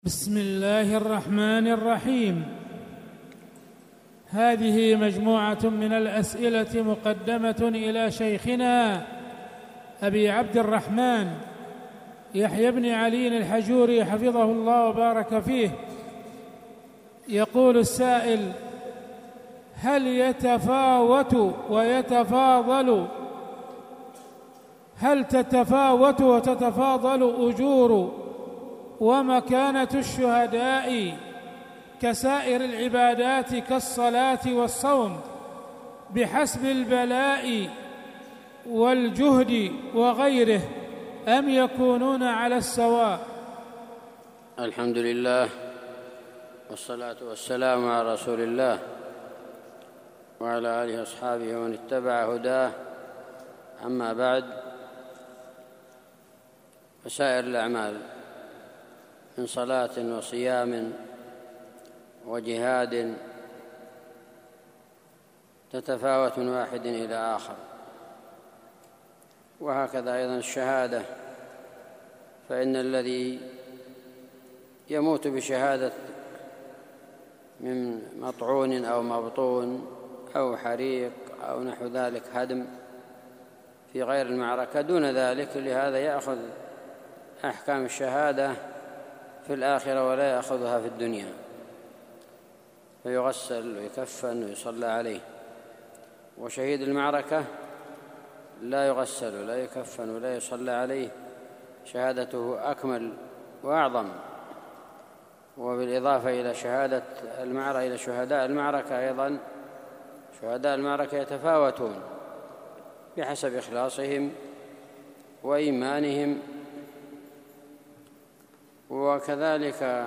بسم الله الرحمن الرحيم. هذه مجموعة من الأسئلة مقدمة إلى شيخنا أبي عبد الرحمن يحيى بن علي الحجوري حفظه الله وبارك فيه. يقول السائل: هل يتفاوت ويتفاضل تتفاوت وتتفاضل أجور ومكانة الشهداء كسائر العبادات كالصلاة والصوم بحسب البلاء والجهد وغيره، أم يكونون على السواء؟ الحمد لله والصلاة والسلام على رسول الله وعلى آله وأصحابه ومن اتبع هداه. أما بعد، فسائر الأعمال من صلاة وصيام وجهاد تتفاوت من واحد إلى آخر، وهكذا أيضا الشهادة، فإن الذي يموت بشهادة من مطعون أو مبطون أو حريق أو نحو ذلك هدم في غير المعركة دون ذلك، لهذا يأخذ أحكام الشهادة في الآخرة ولا يأخذها في الدنيا، فيغسل ويكفن ويصلى عليه. وشهيد المعركة لا يغسل ولا يكفن ولا يصلى عليه، شهادته أكمل وأعظم. وبالإضافة إلى شهادة المعركة إلى شهداء المعركة أيضا، شهداء المعركة يتفاوتون بحسب إخلاصهم وإيمانهم، وكذلك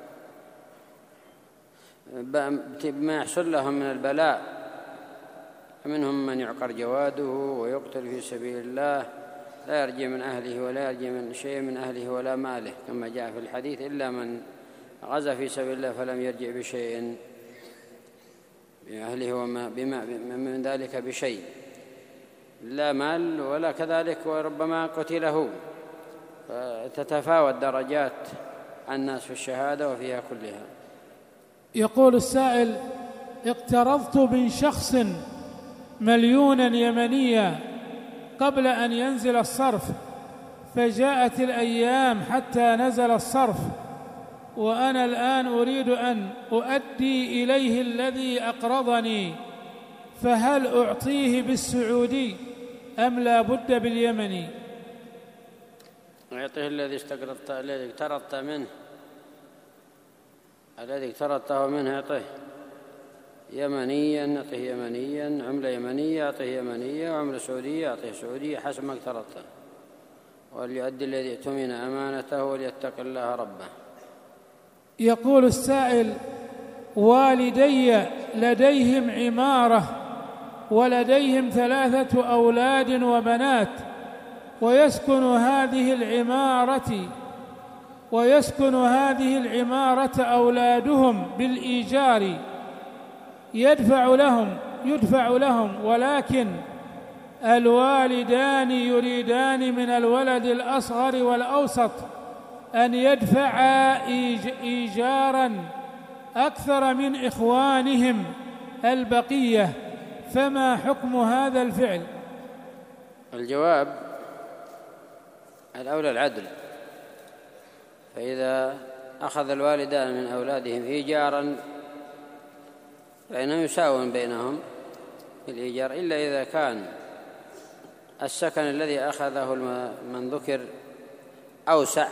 بما يحصل لهم من البلاء، منهم من يعقر جواده ويقتل في سبيل الله، لا يرجي من أهله ولا يرجي من شيء من أهله ولا ماله، كما جاء في الحديث: إلا من غزا في سبيل الله فلم يرجع بشيء بأهله من ذلك بشيء، لا مال ولا كذلك، وربما قتله. فتتفاوت درجات الناس في الشهادة وفيها كلها. يقول السائل: اقترضت من شخص مليونا يمنيا قبل أن ينزل الصرف، فجاءت الأيام حتى نزل الصرف، وأنا الآن أريد أن أؤدي إليه الذي أقرضني، فهل أعطيه بالسعودي أم لا بد باليمني؟ يعطيه الذي اقترضته منه يعطيه يمنيا، يعطيه يمنيا، عملة يمنية يعطيه يمنية، وعملة سعودية يعطيه سعودية حسب ما اقترضته. وليؤدي الذي اؤتمن أمانته وليتق الله ربه. يقول السائل: والدي لديهم عمارة ولديهم 3 أولاد وبنات، ويسكن هذه العمارة أولادهم بالإيجار، يدفع لهم، ولكن الوالدان يريدان من الولد الأصغر والأوسط أن يدفعا إيجاراً أكثر من إخوانهم البقية، فما حكم هذا الفعل؟ الجواب: الأولى العدل، فإذا أخذ الوالدان من أولادهم إيجاراً فإنهم يساوون بينهم بالإيجار، إلا إذا كان السكن الذي أخذه من ذكر أوسع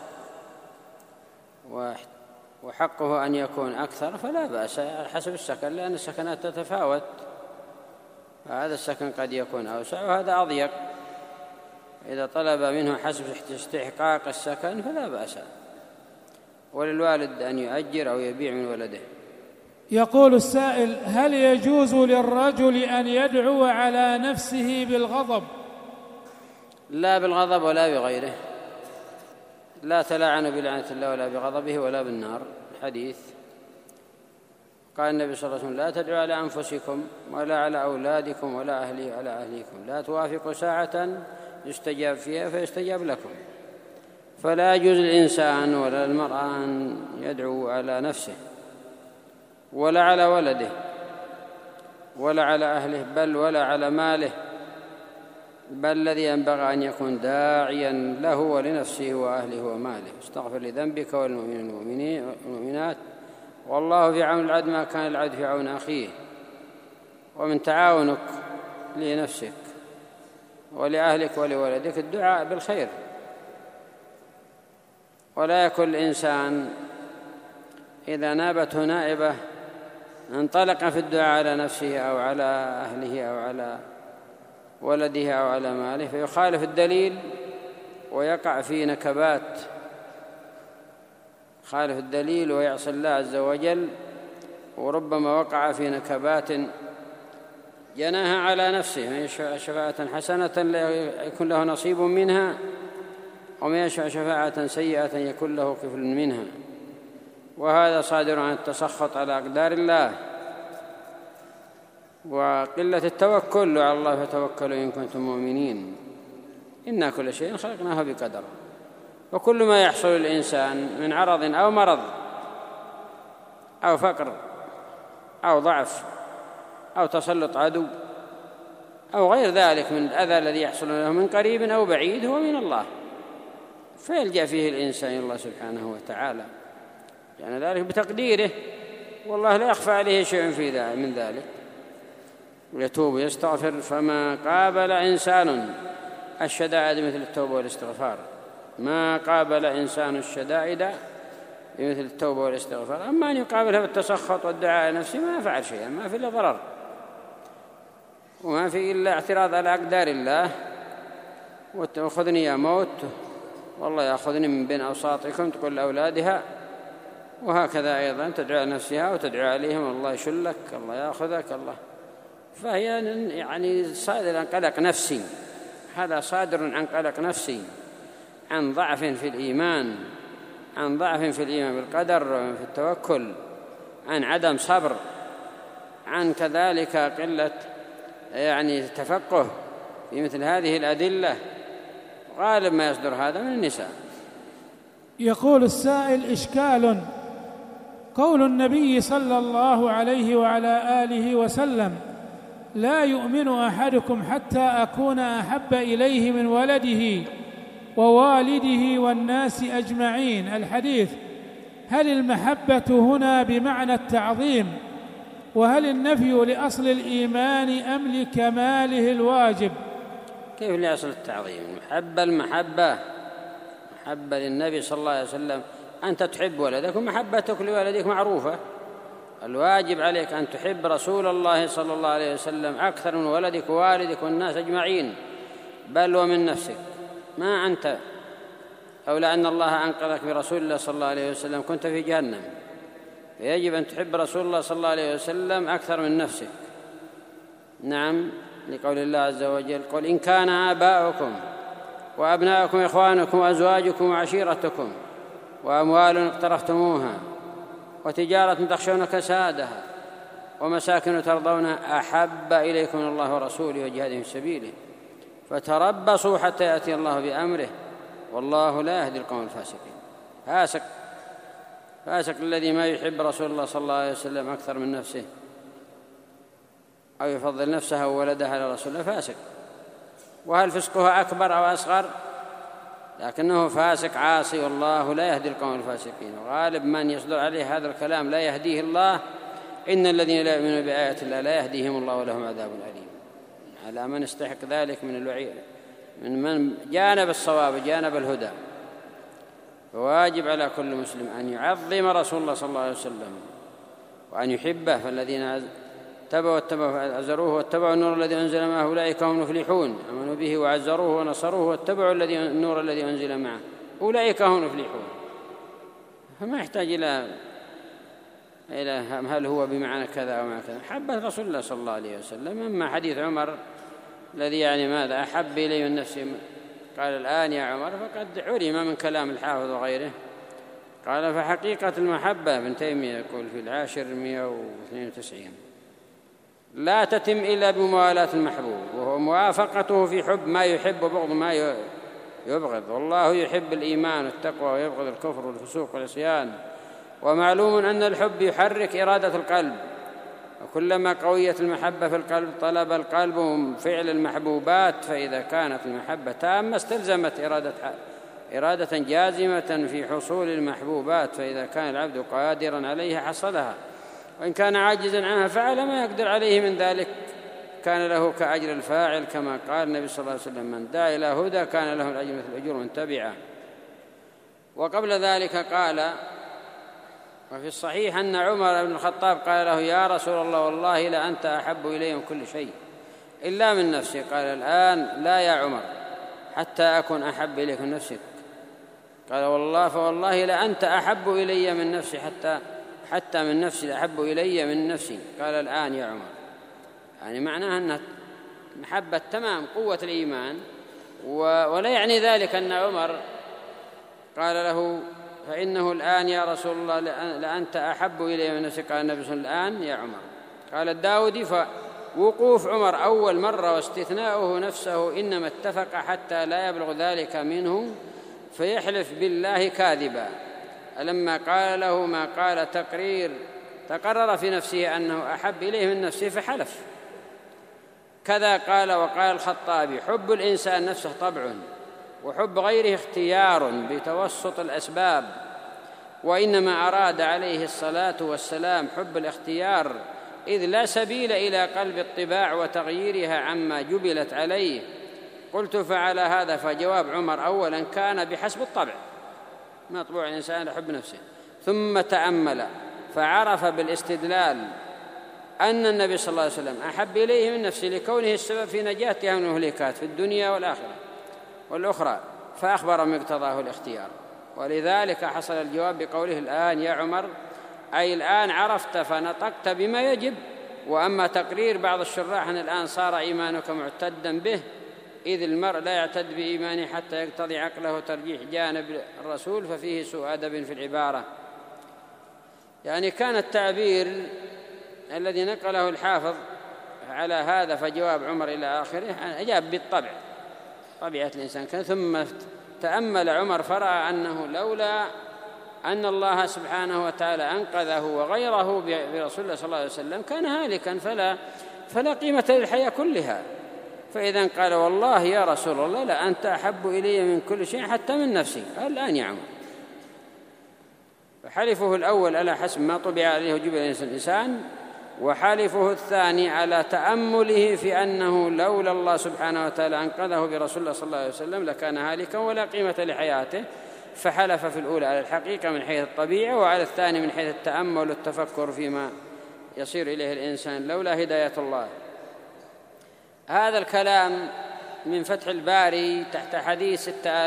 وحقه أن يكون أكثر فلا بأس حسب السكن، لأن السكنات تتفاوت، فهذا السكن قد يكون أوسع وهذا أضيق. إذا طلب منه حسب استحقاق السكن فلا بأس، وللوالد أن يؤجر أو يبيع من ولده. يقول السائل: هل يجوز للرجل أن يدعو على نفسه بالغضب؟ لا بالغضب ولا بغيره، لا تلاعنوا بلعنة الله ولا بغضبه ولا بالنار. حديث قال النبي صلى الله عليه وسلم: لا تدعوا على أنفسكم ولا على أولادكم ولا على أهليكم، لا توافقوا ساعة يستجاب فيها فيستجاب لكم، فلا يجوز للإنسان ولا المرأة أن يدعو على نفسه ولا على ولده ولا على أهله بل ولا على ماله، بل الذي ينبغي أن يكون داعيا له ولنفسه وأهله وماله. استغفر لذنبك وللمؤمنين والمؤمنات والله في عون العبد ما كان العبد في عون أخيه. ومن تعاونك لنفسك ولأهلك ولولدك الدعاء بالخير، ولا يكون الإنسان إذا نابته نائبة انطلق في الدعاء على نفسه أو على أهله أو على ولده أو على ماله فيخالف الدليل ويقع في نكبات، خالف الدليل ويعصي الله عز وجل، وربما وقع في نكبات جناها على نفسه. من يشفع شفاعة حسنة لا يكون له نصيب منها، ومن يشفع شفاعة سيئة يكون له كفل منها، وهذا صادر عن التسخط على أقدار الله وقلة التوكل على الله. فتوكلوا إن كنتم مؤمنين، إنا كل شيء خلقناه بقدر. وكل ما يحصل للإنسان من عرض أو مرض أو فقر أو ضعف أو تسلط عدو أو غير ذلك من الأذى الذي يحصل له من قريب أو بعيد هو من الله، فيلجأ فيه الإنسان إلى الله سبحانه وتعالى، يعني ذلك بتقديره، والله لا يخفى عليه شيء من ذلك، ويتوب ويستغفر. فما قابل إنسان الشدائد مثل التوبة والاستغفار، ما قابل إنسان الشدائد بمثل التوبة والاستغفار. أما أن يقابلها بالتسخط والدعاء نفسه ما فعل شيئا، ما في إلا ضرر وما في إلا اعتراض على أقدار الله. وخذني يا موت، والله يأخذني من بين أوساطكم، تقول لأولادها، وهكذا أيضا تدعو نفسها وتدعو عليهم، الله يشلك، الله يأخذك، الله. فهي يعني صادر عن قلق نفسي، هذا صادر عن قلق نفسي، عن ضعف في الإيمان، عن ضعف في الإيمان بالقدر، في التوكل، عن عدم صبر، عن كذلك قلة يعني تفقه في مثل هذه الأدلة. غالب ما يصدر هذا من النساء. يقول السائل: إشكال قول النبي صلى الله عليه وعلى آله وسلم: لا يؤمن أحدكم حتى أكون أحب إليه من ولده ووالده والناس أجمعين. الحديث: هل المحبة هنا بمعنى التعظيم؟ وهل النفي لأصل الإيمان أم لكماله الواجب؟ كيف لأصل التعظيم؟ المحبة للنبي صلى الله عليه وسلم، أنت تحب ولدك ومحبتك لولدك معروفة. الواجب عليك أن تحب رسول الله صلى الله عليه وسلم أكثر من ولدك ووالدك والناس أجمعين، بل ومن نفسك. ما أنت أو لأن الله أنقذك برسول الله صلى الله عليه وسلم كنت في جهنم، فيجب أن تحب رسول الله صلى الله عليه وسلم أكثر من نفسك. نعم، لقول الله عز وجل: قل إن كان آباؤكم وأبناؤكم وإخوانكم وأزواجكم وعشيرتكم وأموال اقترفتموها وتجارة تخشون كسادها ومساكن ترضونها أحب إليكم من الله ورسوله وجهاد في سبيله فتربصوا حتى يأتي الله بأمره والله لا يهدي القوم الفاسقين. فاسق الذي ما يحب رسول الله صلى الله عليه وسلم أكثر من نفسه أو يفضل نفسه وولدها على رسول الله فاسق. وهل فسقها أكبر أو أصغر؟ لكنه فاسق عاصي، والله لا يهدي القوم الفاسقين. وغالب من يصدر عليه هذا الكلام لا يهديه الله. إن الذين لا يؤمنون بآيات الله لا يهديهم الله ولهم عذاب أليم. على من يستحق ذلك من الوعيد، من جانب الصواب جانب الهدى. فواجب على كل مسلم أن يعظم رسول الله صلى الله عليه وسلم وأن يحبه. فالذين واتبعوا عزروه واتبعوا النور الذي أنزل معه أولئك هم المفلحون. آمنوا به وعزروه ونصروه واتبعوا النور الذي أنزل معه أولئك هم المفلحون. فما يحتاج إلى هل هو بمعنى كذا أو معنى كذا. حبة رسول الله صلى الله عليه وسلم. أما حديث عمر الذي يعني ماذا أحب إلي من نفسي قال الآن يا عمر، فقد علم من كلام الحافظ وغيره. قال: فحقيقة المحبة، ابن تيمية يقول في 192 لا تتم إلا بموالاة المحبوب، وهو موافقته في حب ما يحب وبغض يبغض، والله يحب الإيمان والتقوى ويبغض الكفر والفسوق والعصيان. ومعلوم أن الحب يحرك إرادة القلب، وكلما قويت المحبة في القلب طلب القلب فعل المحبوبات، فإذا كانت المحبة تامة استلزمت إرادة جازمة في حصول المحبوبات، فإذا كان العبد قادرا عليها حصلها، وإن كان عاجزا عنها فعل ما يقدر عليه من ذلك كان له كأجر الفاعل، كما قال النبي صلى الله عليه وسلم: من دعا إلى هدى كان له الأجر مثل أجور من تبعه. وقبل ذلك قال: وفي الصحيح أن عمر بن الخطاب قال له: يا رسول الله والله لأنت أحب إلي من كل شيء إلا من نفسي. قال: الآن لا يا عمر حتى أكون أحب إليك من نفسك. قال: والله فوالله لأنت أحب إلي من نفسي حتى من نفسي أحب إلي من نفسي. قال: الآن يا عمر. يعني معناها أن محبة تمام قوة الإيمان، ولا يعني ذلك أن عمر قال له: فإنه الآن يا رسول الله لأنت أحب إلي من نفسك. قال النبي صلى الله عليه وسلم: الآن يا عمر. قال الداودي: فوقوف عمر أول مرة واستثناؤه نفسه إنما اتفق حتى لا يبلغ ذلك منه فيحلف بالله كاذبا. لما قال له ما قال تقرر في نفسه أنه أحب إليه من نفسه فحلف. كذا قال. وقال الخطابي: حب الإنسان نفسه طبع، وحب غيره اختيار بتوسط الأسباب، وإنما أراد عليه الصلاة والسلام حب الاختيار، إذ لا سبيل إلى قلب الطباع وتغييرها عما جبلت عليه. قلت: فعلى هذا فجواب عمر أولا كان بحسب الطبع، مطبوع الإنسان لحب نفسه، ثم تأمل فعرف بالاستدلال أن النبي صلى الله عليه وسلم أحب إليه من نفسه لكونه السبب في نجاتها من المهلكات في الدنيا والأخرى، فأخبر مقتضاه الاختيار. ولذلك حصل الجواب بقوله: الآن يا عمر، أي الآن عرفت فنطقت بما يجب. وأما تقرير بعض الشراح أن الآن صار إيمانك معتدا به، إذ المرء لا يعتد بإيمانه حتى يقتضي عقله ترجيح جانب الرسول، ففيه سوء أدب في العبارة. يعني كان التعبير الذي نقله الحافظ على هذا فجواب عمر إلى آخره أجاب بالطبع، طبيعة الإنسان كان. ثم تأمل عمر فرأى أنه لولا أن الله سبحانه وتعالى أنقذه وغيره برسول الله صلى الله عليه وسلم كان هالكا، فلا قيمة للحياة كلها. فإذا قال: والله يا رسول الله لأنت أحب إلي من كل شيء حتى من نفسي. قال: الآن يا عمر. فحلفه الأول على حسب ما طبع عليه جبل الإنسان، وحلفه الثاني على تأمله في أنه لولا الله سبحانه وتعالى أنقذه برسول الله صلى الله عليه وسلم لكان هالكا ولا قيمة لحياته. فحلف في الأولى على الحقيقة من حيث الطبيعة، وعلى الثاني من حيث التأمل والتفكر فيما يصير إليه الإنسان لولا هداية الله. هذا الكلام من فتح الباري تحت حديث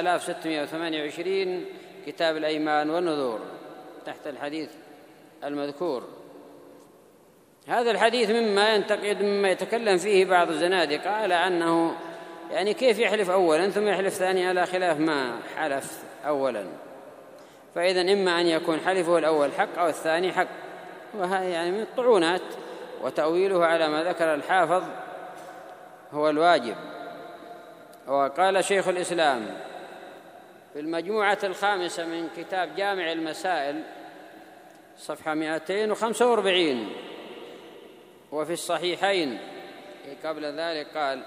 6628 كتاب الأيمان والنذور، تحت الحديث المذكور. هذا الحديث مما ينتقد مما يتكلم فيه بعض الزنادقة على أنه يعني كيف يحلف أولا ثم يحلف ثانيا على خلاف ما حلف أولا. فإذا إما أن يكون حلفه الأول حق أو الثاني حق، وهذا يعني من الطعونات، وتأويله على ما ذكر الحافظ هو الواجب. وقال شيخ الإسلام في المجموعة الخامسة من كتاب جامع المسائل صفحة 245: وفي الصحيحين قبل ذلك قال: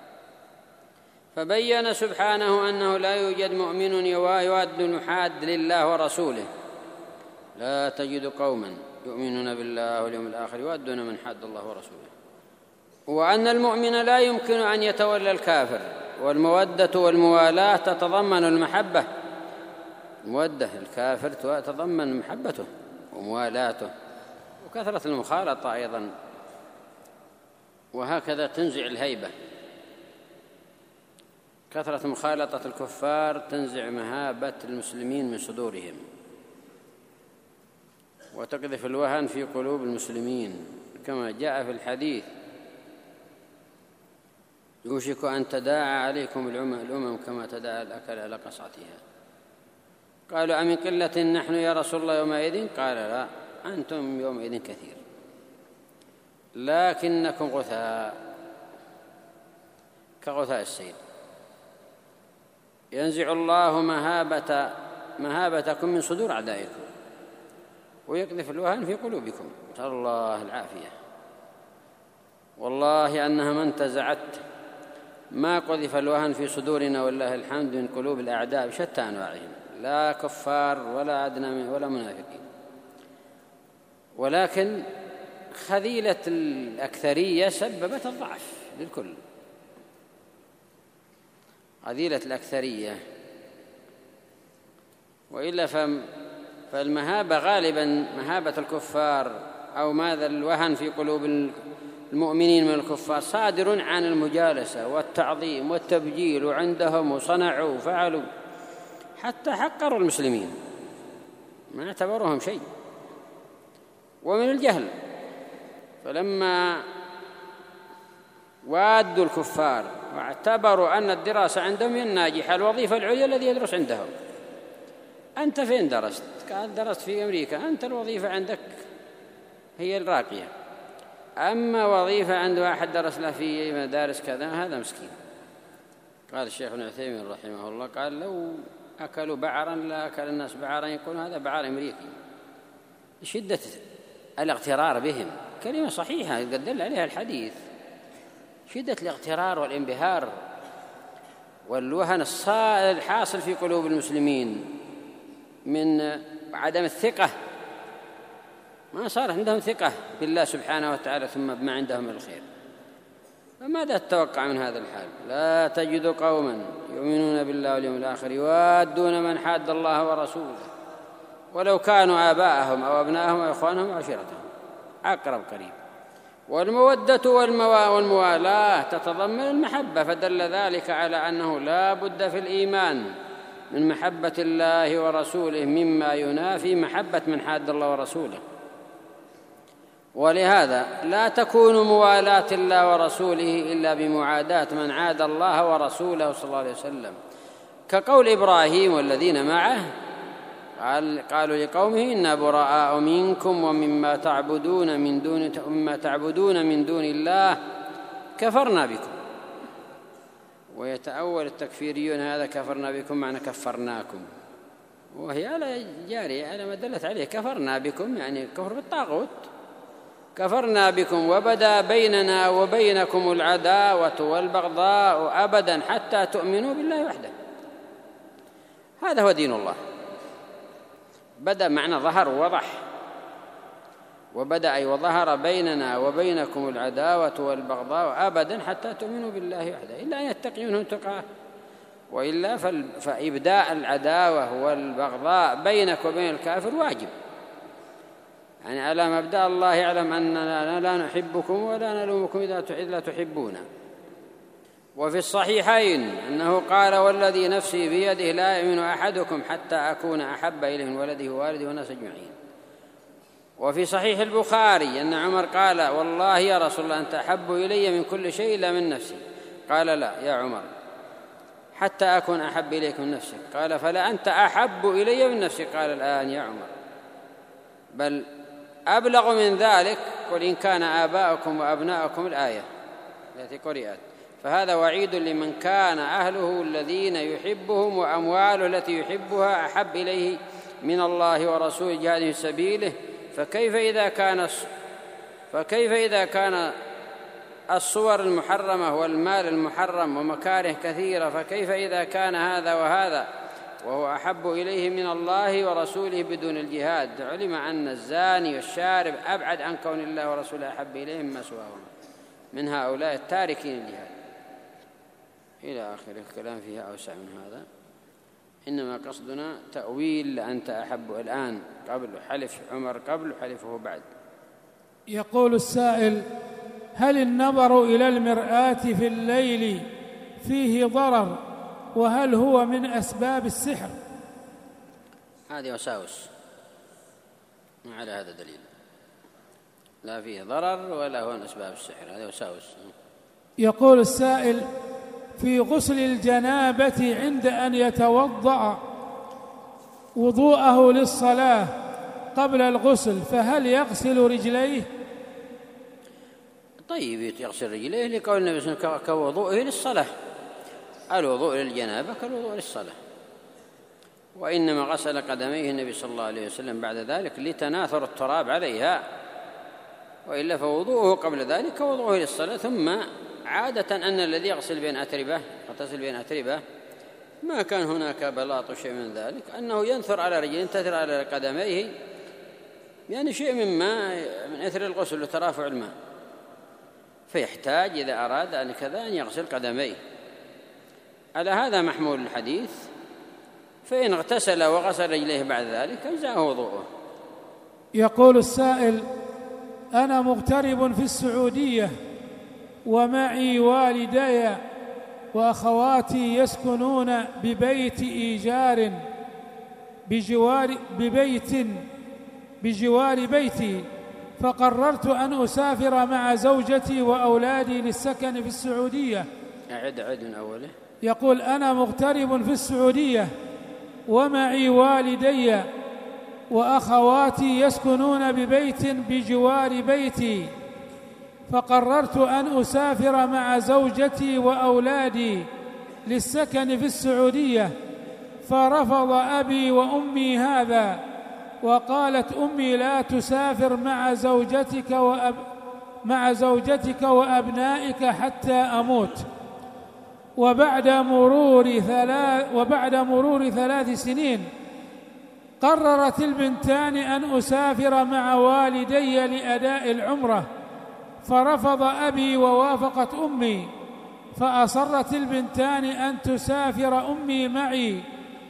فبين سبحانه أنه لا يوجد مؤمن يواد المحاد لله ورسوله، لا تجد قوما يؤمنون بالله واليوم الآخر يوادون من حاد الله ورسوله، وأن المؤمن لا يمكن أن يتولى الكافر، والمودة والموالاة تتضمن المحبة. المودة الكافر تتضمن محبته وموالاته، وكثرة المخالطة أيضا، وهكذا تنزع الهيبة. كثرة مخالطة الكفار تنزع مهابة المسلمين من صدورهم، وتقذف الوهن في قلوب المسلمين، كما جاء في الحديث: يوشك أن تداعى عليكم الأمم كما تداعى الأكل على قصعتها. قالوا: أمن قلة نحن يا رسول الله يومئذ؟ قال: لا، أنتم يومئذ كثير، لكنكم غثاء كغثاء السيل. ينزع الله مهابتكم من صدور أعدائكم ويقذف الوهن في قلوبكم. نسأل الله العافية. والله أنها ما انتزعت ما قذف الوهن في صدورنا والله الحمد من قلوب الأعداء بشتى أنواعهم، لا كفار ولا أدنى ولا منافقين، ولكن خذيلة الأكثرية سببت الضعف للكل. خذيلة الأكثرية، وإلا فالمهابة غالبا مهابة الكفار أو ماذا الوهن في قلوب المؤمنين من الكفار صادر عن المجالسة والتعظيم والتبجيل عندهم، وصنعوا وفعلوا حتى حقروا المسلمين ما اعتبرهم شيء، ومن الجهل. فلما وادوا الكفار واعتبروا أن الدراسة عندهم هي الناجحة، الوظيفة العليا الذي يدرس عندهم. أنت فين درست؟ قال درست في أمريكا. أنت الوظيفة عندك هي الراقية، أما وظيفة عند واحد درس له في مدارس كذا هذا مسكين. قال الشيخ ابن عثيمين رحمه الله قال لو أكلوا بعرا لا أكل الناس بعرا يقول هذا بعر أمريكي. شدة الاغترار بهم كلمة صحيحة قد دل عليها الحديث. شدة الاغترار والانبهار والوهن الحاصل في قلوب المسلمين من عدم الثقة، ما صار عندهم ثقة بالله سبحانه وتعالى ثم بما عندهم من الخير. فماذا تتوقع من هذا الحال؟ لا تجد قوما يؤمنون بالله واليوم الآخر يوادون من حاد الله ورسوله ولو كانوا آباءهم أو أبناءهم أو إخوانهم أو عشيرتهم. أقرب قريب. والمودة والموالاة تتضمن المحبة، فدل ذلك على أنه لا بد في الإيمان من محبة الله ورسوله مما ينافي محبة من حاد الله ورسوله. ولهذا لا تكون موالاة الله ورسوله إلا بمعاداة من عاد الله ورسوله صلى الله عليه وسلم، كقول إبراهيم والذين معه قالوا لقومه إنا براء منكم ومما تعبدون من دون الله كفرنا بكم. ويتأول التكفيريون هذا كفرنا بكم معنى كفرناكم، وهي على جارية على ما دلت عليه. كفرنا بكم يعني كفر بالطاغوت. كفرنا بكم وبدا بيننا وبينكم العداوة والبغضاء أبدا حتى تؤمنوا بالله وحده. هذا هو دين الله. بدأ معنى ظهر ووضح، وبدأ أي وظهر بيننا وبينكم العداوة والبغضاء أبدا حتى تؤمنوا بالله وحده إلا أن يتقي منهم تقاه، وإلا فإبداء العداوة والبغضاء بينك وبين الكافر واجب. يعني على مبدأ الله يعلم أننا لا نحبكم ولا نلومكم إذا لا تحبونا. وفي الصحيحين أنه قال والذي نفسي بيده لا يؤمن أحدكم حتى أكون أحب إليه من ولده ووالده والناس أجمعين. وفي صحيح البخاري أن عمر قال والله يا رسول الله أنت أحب إلي من كل شيء إلا من نفسي. قال لا يا عمر حتى أكون أحب إليك من نفسك. قال فلا أنت أحب إلي من نفسي. قال الآن يا عمر بل أبلغ من ذلك قل إن كان آباؤكم وأبناؤكم الآية التي قرأت. فهذا وعيد لمن كان أهله الذين يحبهم وأمواله التي يحبها أحب إليه من الله ورسوله جهاد في سبيله. فكيف إذا كان الصور المحرمة والمال المحرم ومكاره كثيرة، فكيف إذا كان هذا وهذا وهو أحب إليه من الله ورسوله بدون الجهاد؟ علم أن الزاني والشارب أبعد عن كون الله ورسوله أحب إليه مما سواهما من هؤلاء التاركين الجهاد إلى آخر الكلام فيها أوسع من هذا. إنما قصدنا تأويل أنت أحب الآن قبل حلف عمر قبل حلفه بعد. يقول السائل هل النظر إلى المرآة في الليل فيه ضرر، وهل هو من أسباب السحر؟ هذه وساوس، ما على هذا دليل، لا فيه ضرر ولا هو من أسباب السحر، هذه وساوس. يقول السائل في غسل الجنابة عند أن يتوضأ وضوءه للصلاة قبل الغسل فهل يغسل رجليه؟ طيب يغسل رجليه لقول النبي صلى الله عليه وسلم كوضوءه للصلاة، الوضوء للجنابة كالوضوء للصلاة. وإنما غسل قدميه النبي صلى الله عليه وسلم بعد ذلك لتناثر التراب عليها، وإلا فوضوءه قبل ذلك كوضوءه للصلاة. ثم عادة أن الذي يغتسل بين أتربة ما كان هناك بلاط شيء من ذلك، أنه ينثر على رجله، ينتثر على قدميه، يعني شيء من أثر الغسل وترافع الماء، فيحتاج إذا أراد أن كذا أن يغسل قدميه. على هذا محمول الحديث، فإن اغتسل وغسل رجليه بعد ذلك أجزأه وضوءه. يقول السائل: أنا مغترب في السعودية ومعي والدي وأخواتي يسكنون ببيت إيجار بجوار بيتي، فقررت أن أسافر مع زوجتي وأولادي للسكن في السعودية. أعد من أوله. يقول: أنا مغترب في السعودية ومعي والدي وأخواتي يسكنون ببيت بجوار بيتي، فقررت أن أسافر مع زوجتي وأولادي للسكن في السعودية، فرفض أبي وأمي هذا، وقالت أمي: لا تسافر مع زوجتك وأبنائك حتى أموت. وبعد مرور 3 سنين قررت البنتان أن أسافر مع والدي لأداء العمرة، فرفض أبي ووافقت أمي، فأصرت البنتان أن تسافر أمي معي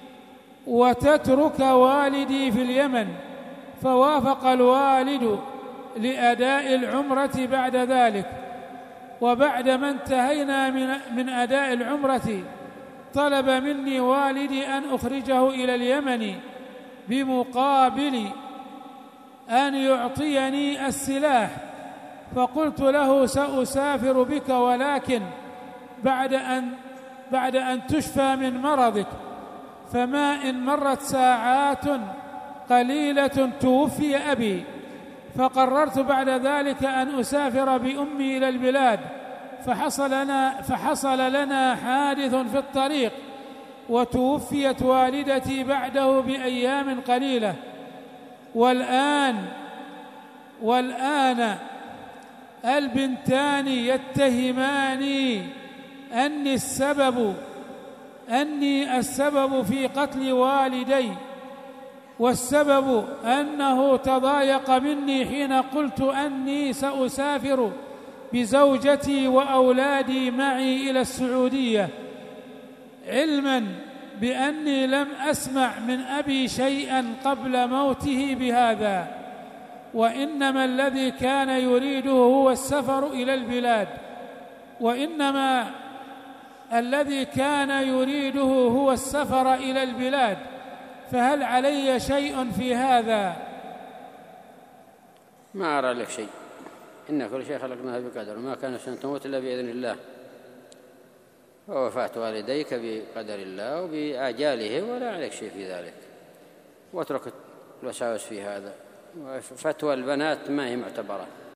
وتترك والدي في اليمن، فوافق الوالد لأداء العمرة بعد ذلك. وبعدما انتهينا من أداء العمرة طلب مني والدي أن أخرجه إلى اليمن بمقابل أن يعطيني السلاح، فقلت له: سأسافر بك، ولكن بعد أن تشفى من مرضك. فما إن مرت ساعات قليلة توفي أبي، فقررت بعد ذلك أن أسافر بأمي إلى البلاد، فحصل لنا حادث في الطريق، وتوفيت والدتي بعده بأيام قليلة. والآن البنتان يتهماني أني السبب في قتل والدي، والسبب أنه تضايق مني حين قلت أني سأسافر بزوجتي وأولادي معي إلى السعودية، علما بأني لم أسمع من أبي شيئا قبل موته بهذا، وإنما الذي كان يريده هو السفر إلى البلاد، فهل علي شيء في هذا؟ ما أرى لك شيء، إن كل شيء خلقناه بقدر، وما كان نفس أن تموت إلا بإذن الله، ووفاة والديك بقدر الله وبآجاله، ولا عليك شيء في ذلك. واترك الوساوس في هذا، وفتوى البنات ما هي معتبرة.